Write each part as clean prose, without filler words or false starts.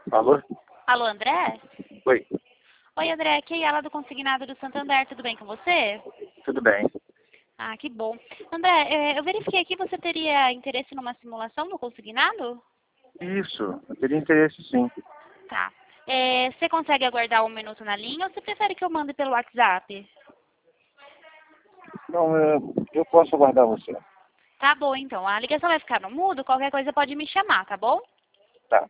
Alô? Alô, André? Oi, Oi, André, aqui é ela do Consignado do Santander, tudo bem com você? tudo bem? Ah, que bom. André, eu verifiquei aqui, você teria interesse numa simulação no Consignado? Isso, eu teria interesse sim. Tá. Você consegue aguardar um minuto na linha ou você prefere que eu mande pelo WhatsApp? Não, eu posso aguardar você. Tá bom, então. A ligação vai ficar no mudo, qualquer coisa pode me chamar, tá bom? Tá.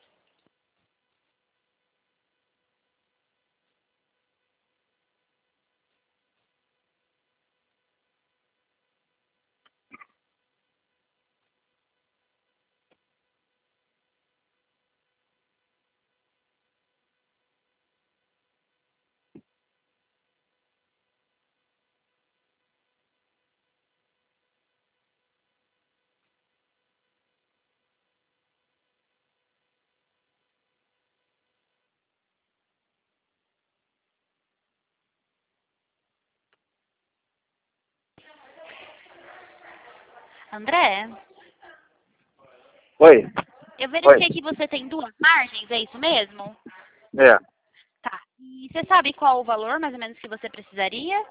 André, Oi, eu oi. verifiquei que você tem duas margens, é isso mesmo? É, Tá. E você sabe qual o valor, mais ou menos, que você precisaria?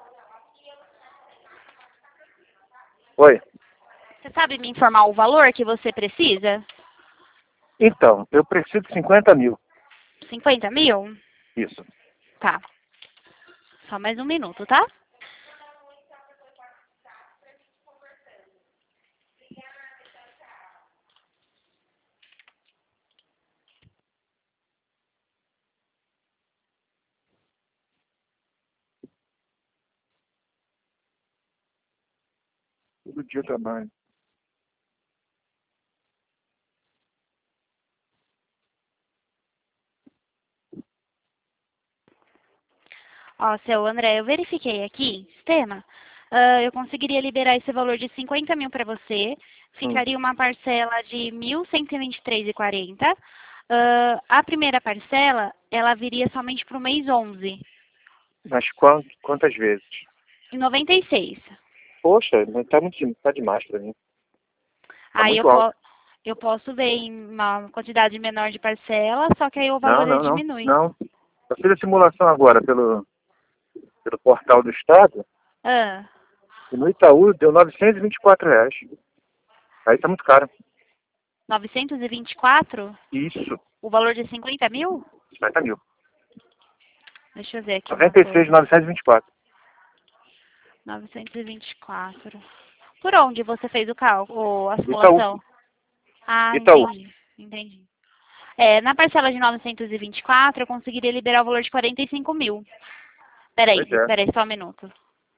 oi. Você sabe me informar o valor que você precisa? Então, eu preciso de 50 mil. 50.000? Isso. Tá. Só mais um minuto, tá? Todo dia eu trabalho. Ó, seu André, eu verifiquei aqui, sistema, eu conseguiria liberar esse valor de 50.000 para você, Hum. ficaria uma parcela de 1.123,40. A primeira parcela, ela viria somente para o mês 11, Mas quantas vezes? em 96. Poxa, não tá muito, tá demais pra mim. Tá Aí muito alto. eu posso ver em uma quantidade menor de parcela, só que aí o Não, valor ele não, não, diminui. não. Eu fiz a simulação agora pelo portal do Estado Ah, e no Itaú deu R$ 924. Aí tá muito caro. 924? Isso, O valor de 50.000? 50 mil. Deixa eu ver aqui uma 96, coisa. 924. 924. Por onde você fez o cálculo, a Itaú. simulação? Ah, Itaú. entendi. Entendi. Na parcela de 924, eu conseguiria liberar o valor de 45.000. Pois é. Peraí, só um minuto.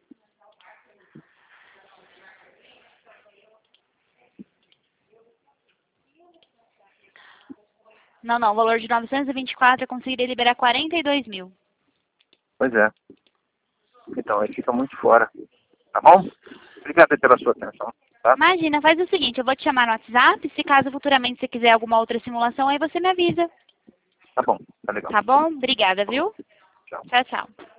Não, não, o valor de 924 eu conseguiria liberar 42.000. Pois é. Então, aí fica muito fora. Tá bom? Obrigado pela sua atenção. Tá? Imagina, faz o seguinte, eu vou te chamar no WhatsApp, se caso futuramente você quiser alguma outra simulação, aí você me avisa. Tá bom. Tá legal. Tá bom? Obrigada, Falou. viu? Tchau. Tchau, tchau.